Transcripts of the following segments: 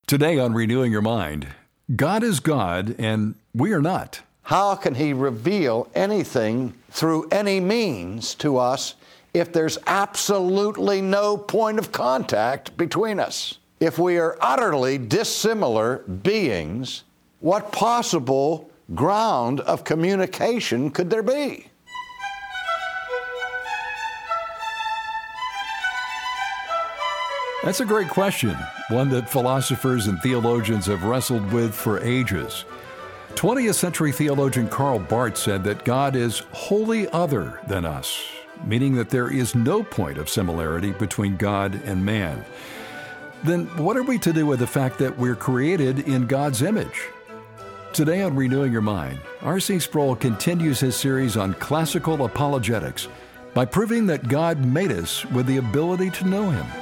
Today on Renewing Your Mind, God is God and we are not. How can He reveal anything through any means to us if there's absolutely no point of contact between us? If we are utterly dissimilar beings, what possible ground of communication could there be? That's a great question, one that philosophers and theologians have wrestled with for ages. 20th century theologian Karl Barth said that God is wholly other than us, meaning that there is no point of similarity between God and man. Then what are we to do with the fact that we're created in God's image? Today on Renewing Your Mind, R.C. Sproul continues his series on classical apologetics by proving that God made us with the ability to know Him.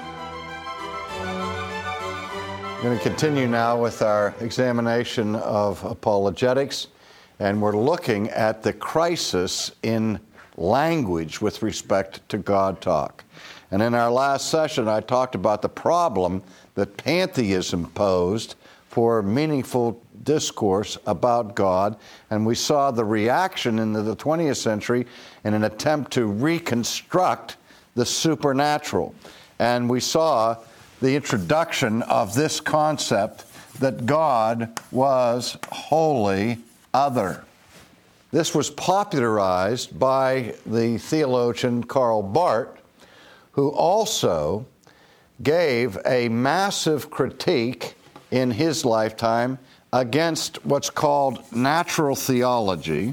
We're going to continue now with our examination of apologetics, and we're looking at the crisis in language with respect to God talk. And in our last session, I talked about the problem that pantheism posed for meaningful discourse about God, and we saw the reaction in the 20th century in an attempt to reconstruct the supernatural. And we saw the introduction of this concept that God was wholly other. This was popularized by the theologian Karl Barth, who also gave a massive critique in his lifetime against what's called natural theology,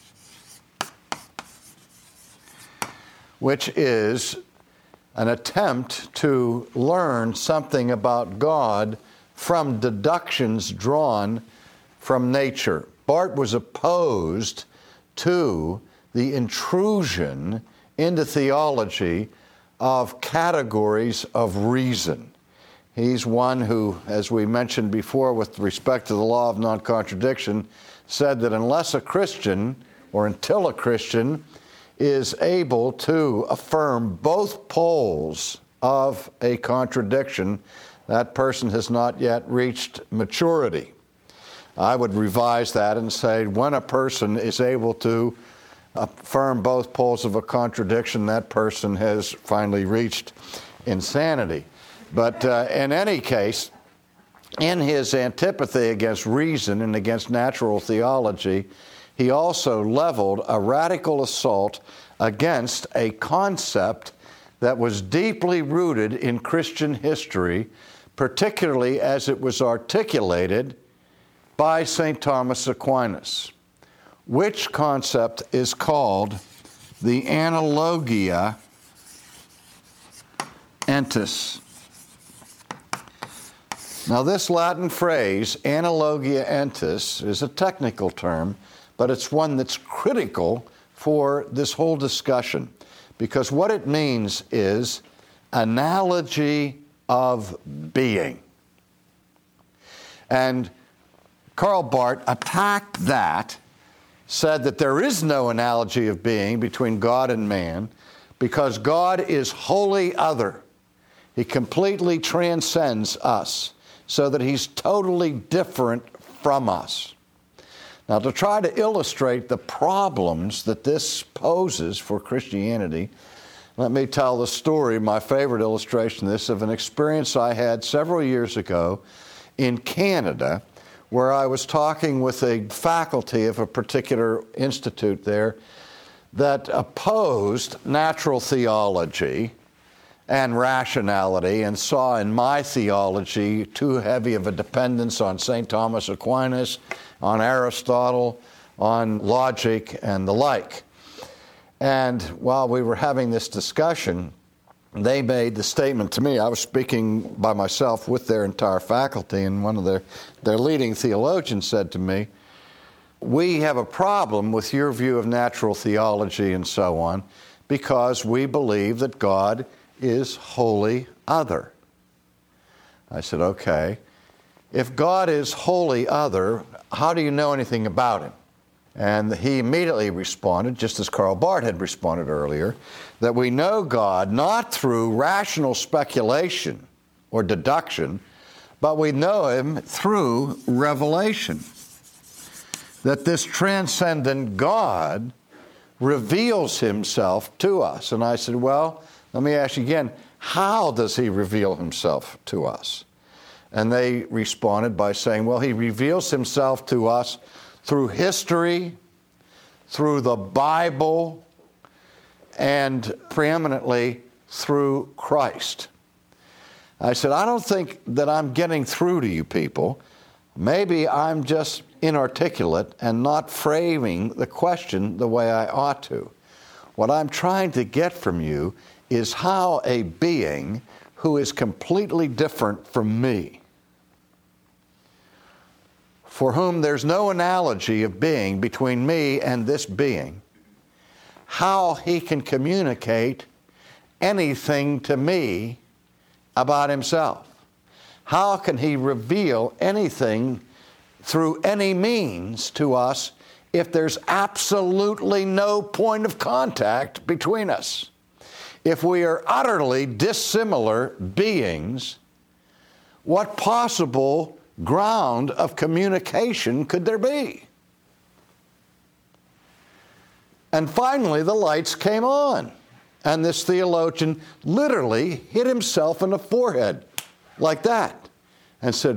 which is an attempt to learn something about God from deductions drawn from nature. Barth was opposed to the intrusion into theology of categories of reason. He's one who, as we mentioned before with respect to the law of non-contradiction, said that unless a Christian, or until a Christian, is able to affirm both poles of a contradiction, that person has not yet reached maturity. I would revise that and say when a person is able to affirm both poles of a contradiction, that person has finally reached insanity. But in any case, in his antipathy against reason and against natural theology, he also leveled a radical assault against a concept that was deeply rooted in Christian history, particularly as it was articulated by St. Thomas Aquinas, which concept is called the analogia entis. Now, this Latin phrase, analogia entis, is a technical term, but it's one that's critical for this whole discussion, because what it means is analogy of being. And Karl Barth attacked that, said that there is no analogy of being between God and man, because God is wholly other. He completely transcends us, so that He's totally different from us. Now, to try to illustrate the problems that this poses for Christianity, let me tell the story, my favorite illustration of this, of an experience I had several years ago in Canada, where I was talking with a faculty of a particular institute there that opposed natural theology and rationality and saw in my theology too heavy of a dependence on St. Thomas Aquinas, on Aristotle, on logic, and the like. And while we were having this discussion, they made the statement to me. I was speaking by myself with their entire faculty, and one of their leading theologians said to me, "We have a problem with your view of natural theology and so on, because we believe that God is wholly other." I said, okay, if God is wholly other, how do you know anything about Him? And he immediately responded, just as Karl Barth had responded earlier, that we know God not through rational speculation or deduction, but we know him through revelation. That this transcendent God reveals himself to us. And I said, well, let me ask you again, how does he reveal himself to us? And they responded by saying, well, he reveals himself to us through history, through the Bible, and preeminently through Christ. I said, I don't think that I'm getting through to you people. Maybe I'm just inarticulate and not framing the question the way I ought to. What I'm trying to get from you is how a being who is completely different from me, for whom there's no analogy of being between me and this being, how he can communicate anything to me about himself. How can he reveal anything through any means to us if there's absolutely no point of contact between us? If we are utterly dissimilar beings, what possible ground of communication could there be? And finally, the lights came on, and this theologian literally hit himself in the forehead like that and said,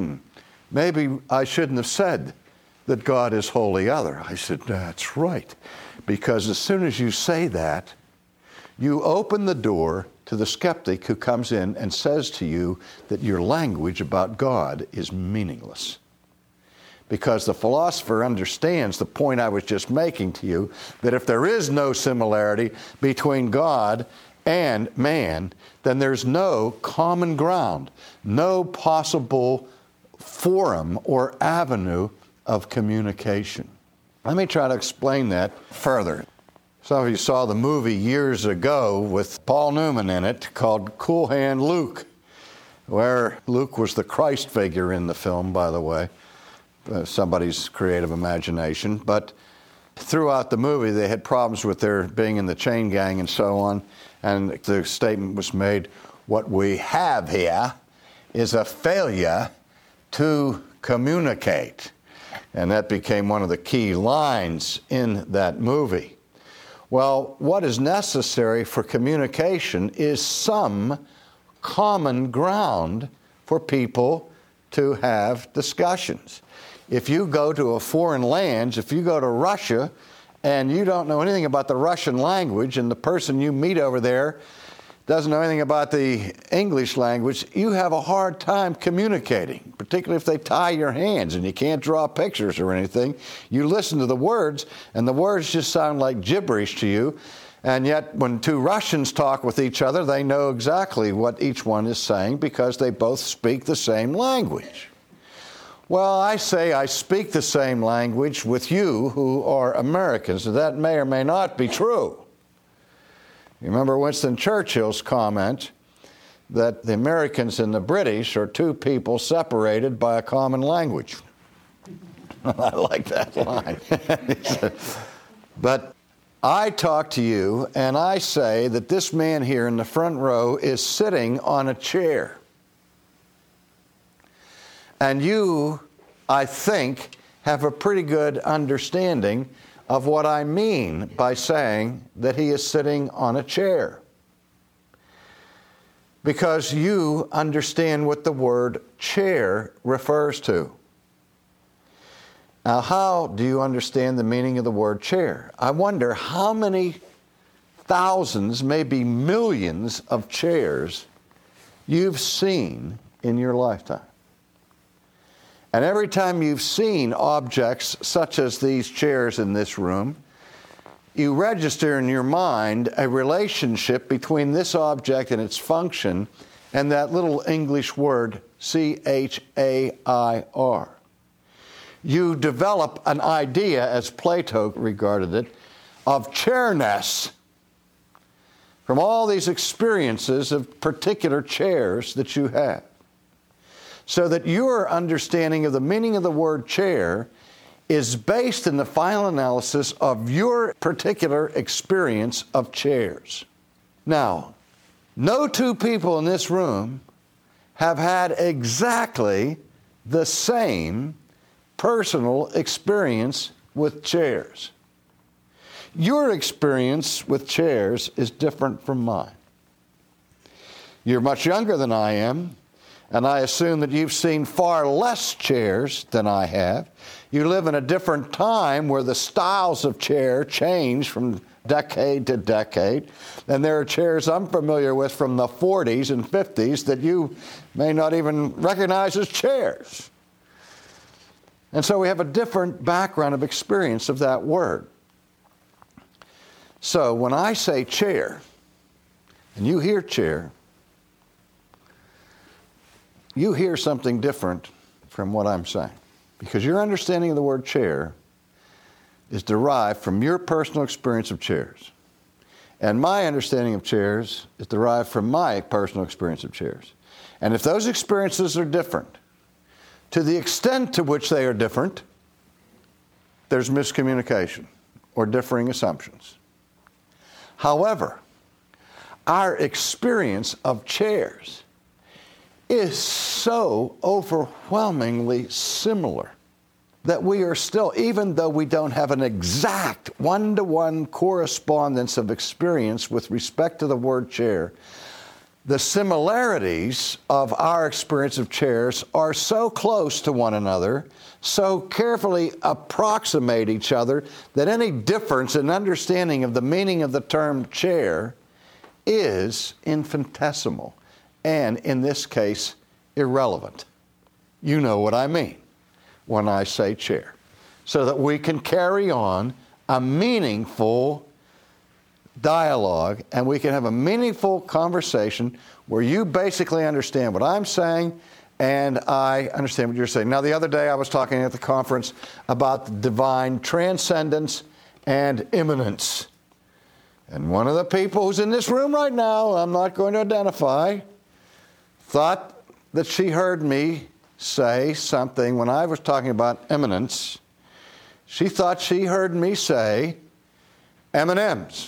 maybe I shouldn't have said that God is wholly other. I said, that's right, because as soon as you say that, you open the door to the skeptic who comes in and says to you that your language about God is meaningless. Because the philosopher understands the point I was just making to you, that if there is no similarity between God and man, then there's no common ground, no possible forum or avenue of communication. Let me try to explain that further. Some of you saw the movie years ago with Paul Newman in it called Cool Hand Luke, where Luke was the Christ figure in the film, by the way. Somebody's creative imagination. But throughout the movie, they had problems with their being in the chain gang and so on. And the statement was made, what we have here is a failure to communicate. And that became one of the key lines in that movie. Well, what is necessary for communication is some common ground for people to have discussions. If you go to a foreign land, if you go to Russia and you don't know anything about the Russian language and the person you meet over there doesn't know anything about the English language, you have a hard time communicating, particularly if they tie your hands and you can't draw pictures or anything. You listen to the words, and the words just sound like gibberish to you. And yet, when two Russians talk with each other, they know exactly what each one is saying because they both speak the same language. Well, I say I speak the same language with you who are Americans, and that may or may not be true. You remember Winston Churchill's comment that the Americans and the British are two people separated by a common language. I like that line. But I talk to you and I say that this man here in the front row is sitting on a chair. And you, I think, have a pretty good understanding of what I mean by saying that he is sitting on a chair. Because you understand what the word chair refers to. Now, how do you understand the meaning of the word chair? I wonder how many thousands, maybe millions of chairs you've seen in your lifetime. And every time you've seen objects such as these chairs in this room, you register in your mind a relationship between this object and its function and that little English word, C-H-A-I-R. You develop an idea, as Plato regarded it, of chairness from all these experiences of particular chairs that you have. So that your understanding of the meaning of the word chair is based in the final analysis of your particular experience of chairs. Now, no two people in this room have had exactly the same personal experience with chairs. Your experience with chairs is different from mine. You're much younger than I am, and I assume that you've seen far less chairs than I have. You live in a different time where the styles of chair change from decade to decade. And there are chairs I'm familiar with from the 40s and 50s that you may not even recognize as chairs. And so we have a different background of experience of that word. So when I say chair, and you hear chair, you hear something different from what I'm saying. Because your understanding of the word chair is derived from your personal experience of chairs. And my understanding of chairs is derived from my personal experience of chairs. And if those experiences are different, to the extent to which they are different, there's miscommunication or differing assumptions. However, our experience of chairs is so overwhelmingly similar that we are still, even though we don't have an exact one-to-one correspondence of experience with respect to the word chair, the similarities of our experience of chairs are so close to one another, so carefully approximate each other, that any difference in understanding of the meaning of the term chair is infinitesimal, and in this case, irrelevant. You know what I mean when I say chair, so that we can carry on a meaningful dialogue and we can have a meaningful conversation where you basically understand what I'm saying and I understand what you're saying. Now, the other day I was talking at the conference about divine transcendence and immanence. And one of the people who's in this room right now, I'm not going to identify, thought that she heard me say something when I was talking about immanence. She thought she heard me say M&Ms,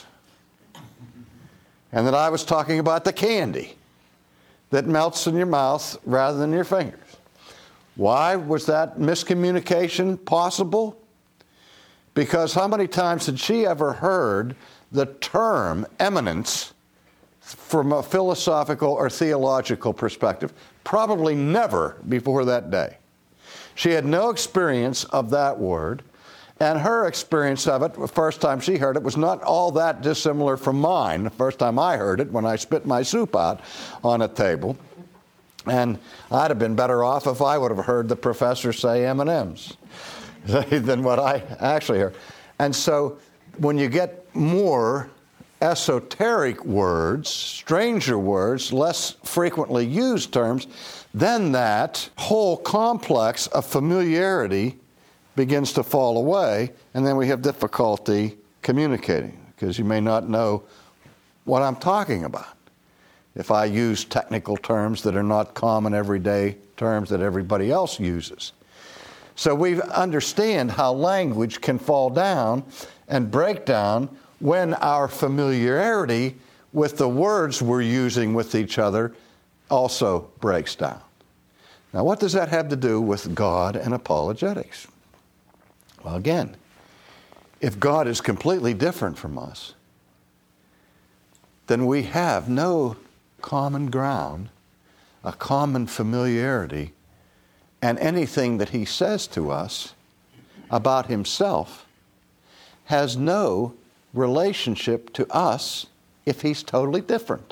and that I was talking about the candy that melts in your mouth rather than your fingers. Why was that miscommunication possible? Because how many times had she ever heard the term eminence from a philosophical or theological perspective? Probably never before that day. She had no experience of that word, and her experience of it, the first time she heard it, was not all that dissimilar from mine. The first time I heard it, when I spit my soup out on a table, and I'd have been better off if I would have heard the professor say M&Ms than what I actually heard. And so when you get more esoteric words, stranger words, less frequently used terms, then that whole complex of familiarity begins to fall away, and then we have difficulty communicating because you may not know what I'm talking about if I use technical terms that are not common everyday terms that everybody else uses. So we understand how language can fall down and break down when our familiarity with the words we're using with each other also breaks down. Now, what does that have to do with God and apologetics? Well, again, if God is completely different from us, then we have no common ground, a common familiarity, and anything that He says to us about Himself has no relationship to us if He's totally different.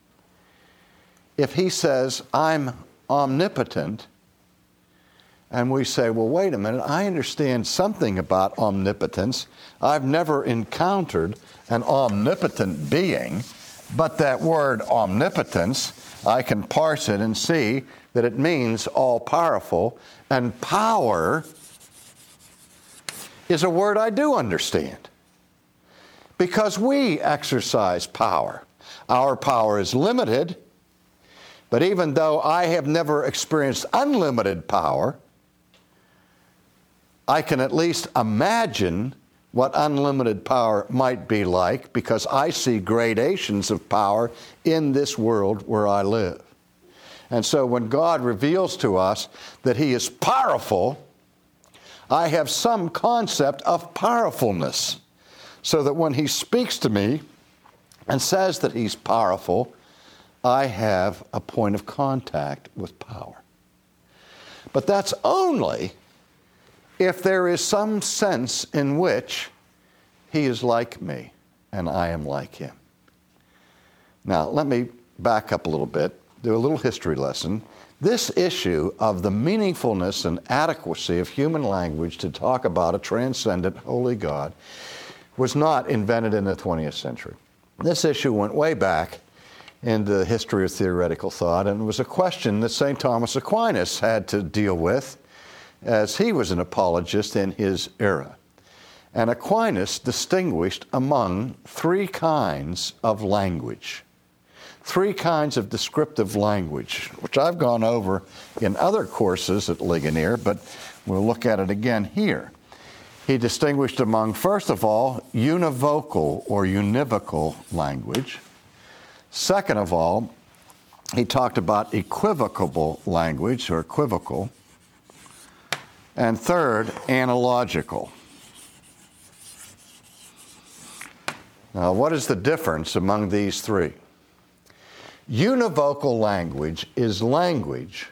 If He says, I'm omnipotent, and we say, well, wait a minute, I understand something about omnipotence. I've never encountered an omnipotent being, but that word omnipotence, I can parse it and see that it means all-powerful, and power is a word I do understand. Because we exercise power. Our power is limited, but even though I have never experienced unlimited power, I can at least imagine what unlimited power might be like because I see gradations of power in this world where I live. And so when God reveals to us that he is powerful, I have some concept of powerfulness, so that when he speaks to me and says that he's powerful, I have a point of contact with power. But that's only if there is some sense in which he is like me and I am like him. Now, let me back up a little bit, do a little history lesson. This issue of the meaningfulness and adequacy of human language to talk about a transcendent, holy God was not invented in the 20th century. This issue went way back in the history of theoretical thought, and it was a question that St. Thomas Aquinas had to deal with as he was an apologist in his era. And Aquinas distinguished among three kinds of language, three kinds of descriptive language, which I've gone over in other courses at Ligonier, but we'll look at it again here. He distinguished among, first of all, univocal or univocal language. Second of all, he talked about equivocable language or equivocal. And third, analogical. Now, what is the difference among these three? Univocal language is language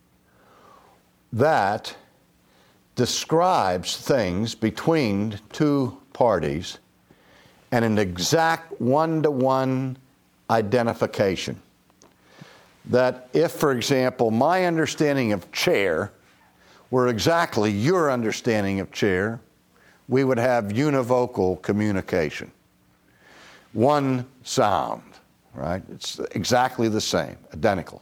that describes things between two parties and an exact one-to-one identification. That if, for example, my understanding of chair were exactly your understanding of chair, we would have univocal communication. One sound, right? It's exactly the same, identical.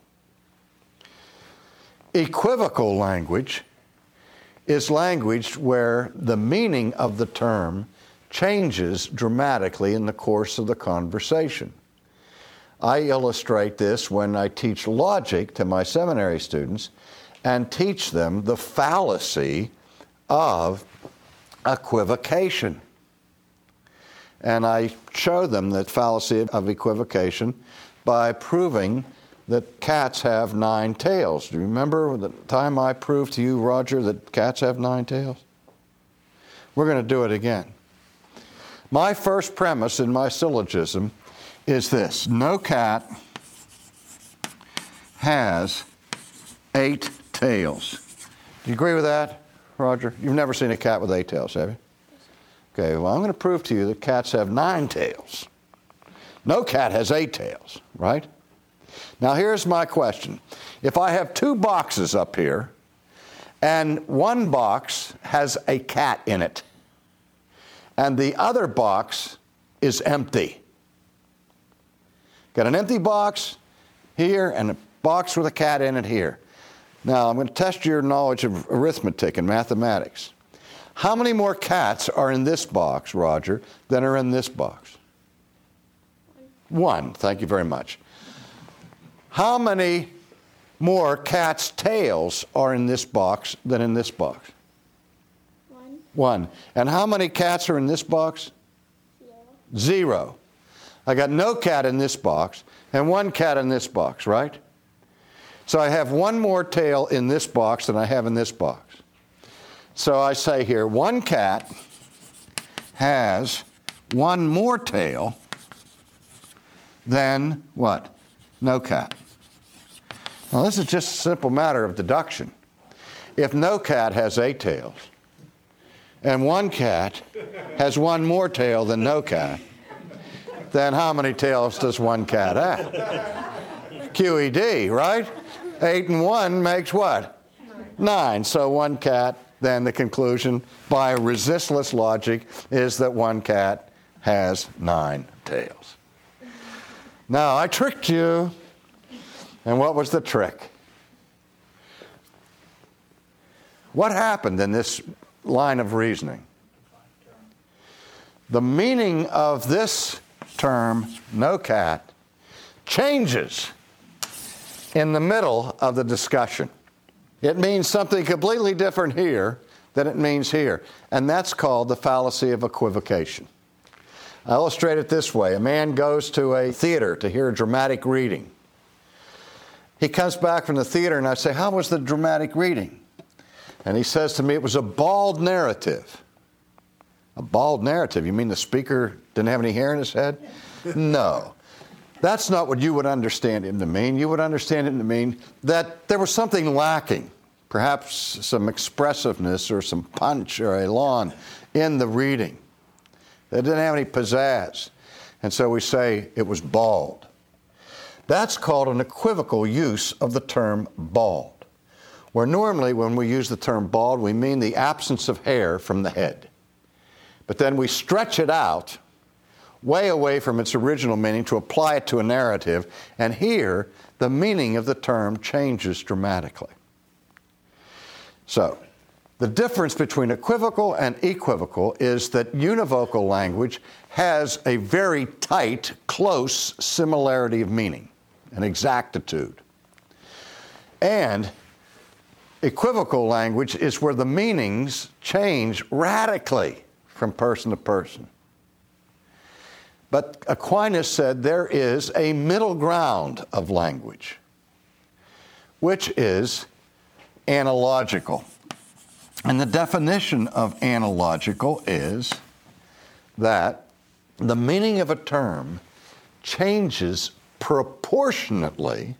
Equivocal language is language where the meaning of the term changes dramatically in the course of the conversation. I illustrate this when I teach logic to my seminary students and teach them the fallacy of equivocation. And I show them the fallacy of equivocation by proving that cats have 9 tails. Do you remember the time I proved to you, Roger, that cats have 9 tails? We're going to do it again. My first premise in my syllogism is this: no cat has 8 tails. Do you agree with that, Roger? You've never seen a cat with 8 tails, have you? Okay, well, I'm going to prove to you that cats have 9 tails. No cat has 8 tails, right? Now, here's my question. If I have 2 boxes up here, and one box has a cat in it, and the other box is empty. Got an empty box here and a box with a cat in it here. Now, I'm going to test your knowledge of arithmetic and mathematics. How many more cats are in this box, Roger, than are in this box? 1. Thank you very much. How many more cats' tails are in this box than in this box? 1. And how many cats are in this box? 0. I got no cat in this box and 1 cat in this box, right? So I have 1 more tail in this box than I have in this box. So I say here, 1 cat has 1 more tail than what? No cat. Now, this is just a simple matter of deduction. If no cat has 8 tails, and 1 cat has 1 more tail than no cat, then how many tails does 1 cat have? QED, right? 8 and 1 makes what? 9. So 1 cat, then the conclusion by resistless logic is that 1 cat has 9 tails. Now, I tricked you. And what was the trick? What happened in this line of reasoning? The meaning of this term, no cat, changes in the middle of the discussion. It means something completely different here than it means here. And that's called the fallacy of equivocation. I illustrate it this way. A man goes to a theater to hear a dramatic reading. He comes back from the theater, and I say, how was the dramatic reading? And he says to me, it was a bald narrative. A bald narrative? You mean the speaker didn't have any hair in his head? No. That's not what you would understand him to mean. You would understand him to mean that there was something lacking, perhaps some expressiveness or some punch or elan in the reading. It didn't have any pizzazz. And so we say it was bald. That's called an equivocal use of the term bald, where normally when we use the term bald, we mean the absence of hair from the head. But then we stretch it out way away from its original meaning to apply it to a narrative, and here the meaning of the term changes dramatically. So, the difference between equivocal and equivocal is that univocal language has a very tight, close similarity of meaning, an exactitude. And equivocal language is where the meanings change radically from person to person. But Aquinas said there is a middle ground of language, which is analogical. And the definition of analogical is that the meaning of a term changes proportionately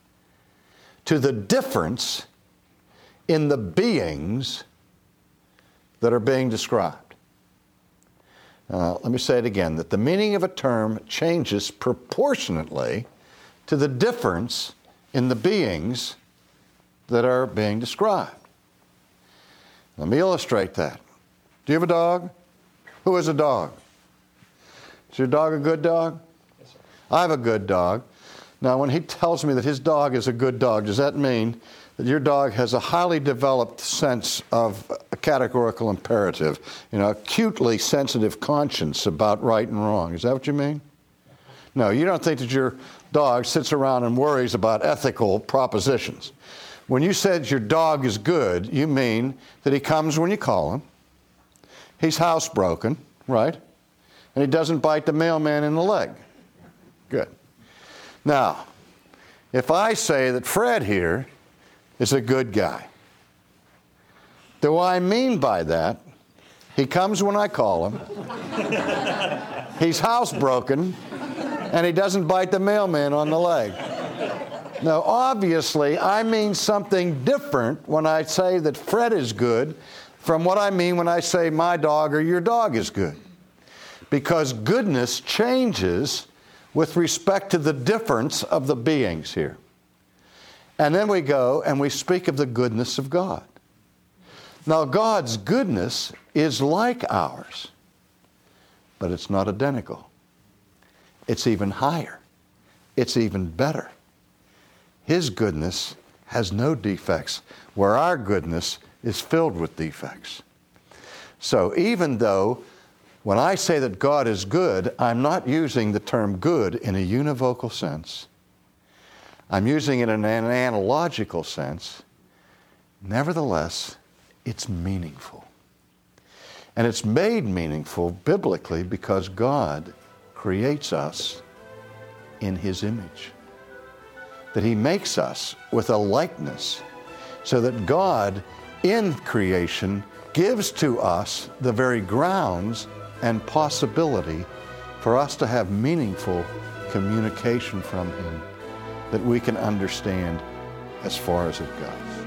to the difference in the beings that are being described. Let me say it again, that the meaning of a term changes proportionately to the difference in the beings that are being described. Let me illustrate that. Do you have a dog? Who has a dog? Is your dog a good dog? Yes, sir. I have a good dog. Now, when he tells me that his dog is a good dog, does that mean that your dog has a highly developed sense of a categorical imperative, acutely sensitive conscience about right and wrong? Is that what you mean? No, you don't think that your dog sits around and worries about ethical propositions. When you said your dog is good, you mean that he comes when you call him, he's housebroken, right? And he doesn't bite the mailman in the leg. Good. Now, if I say that Fred here is a good guy, do I mean by that he comes when I call him, he's housebroken, and he doesn't bite the mailman on the leg? No, obviously, I mean something different when I say that Fred is good from what I mean when I say my dog or your dog is good. Because goodness changes with respect to the difference of the beings here. And then we go and we speak of the goodness of God. Now, God's goodness is like ours, but it's not identical. It's even higher. It's even better. His goodness has no defects, where our goodness is filled with defects. So even though when I say that God is good, I'm not using the term good in a univocal sense. I'm using it in an analogical sense. Nevertheless, it's meaningful. And it's made meaningful biblically because God creates us in His image. That He makes us with a likeness, so that God in creation gives to us the very grounds and possibility for us to have meaningful communication from Him that we can understand as far as it goes.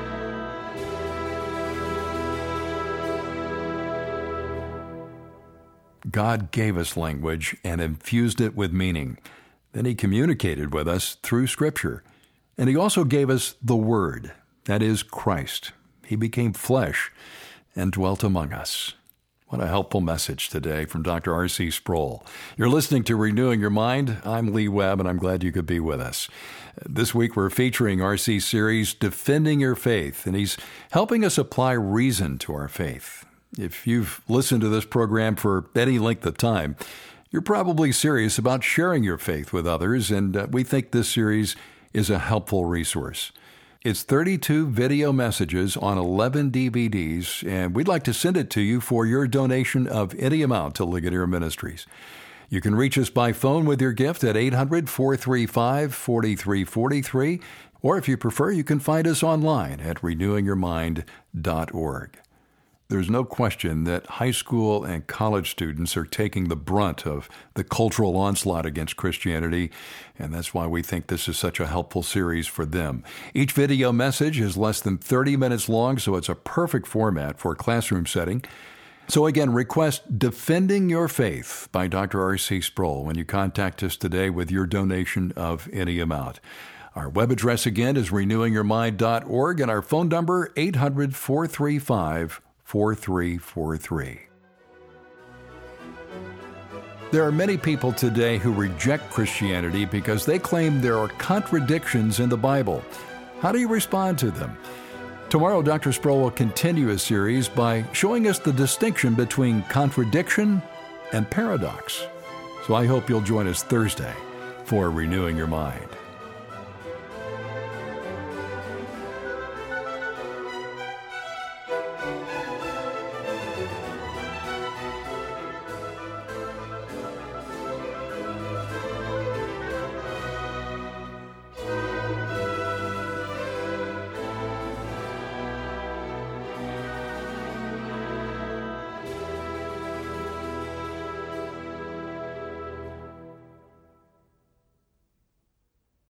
God gave us language and infused it with meaning. Then He communicated with us through Scripture. And He also gave us the Word, that is, Christ. He became flesh and dwelt among us. What a helpful message today from Dr. R.C. Sproul. You're listening to Renewing Your Mind. I'm Lee Webb, and I'm glad you could be with us. This week we're featuring R.C.'s series, Defending Your Faith, and he's helping us apply reason to our faith. If you've listened to this program for any length of time, you're probably serious about sharing your faith with others, and we think this series is a helpful resource. It's 32 video messages on 11 DVDs, and we'd like to send it to you for your donation of any amount to Ligonier Ministries. You can reach us by phone with your gift at 800-435-4343, or if you prefer, you can find us online at renewingyourmind.org. There's no question that high school and college students are taking the brunt of the cultural onslaught against Christianity, and that's why we think this is such a helpful series for them. Each video message is less than 30 minutes long, so it's a perfect format for a classroom setting. So again, request Defending Your Faith by Dr. R.C. Sproul when you contact us today with your donation of any amount. Our web address again is renewingyourmind.org, and our phone number 800-435-4343. There are many people today who reject Christianity because they claim there are contradictions in the Bible. How do you respond to them? Tomorrow, Dr. Sproul will continue his series by showing us the distinction between contradiction and paradox. So I hope you'll join us Thursday for Renewing Your Mind.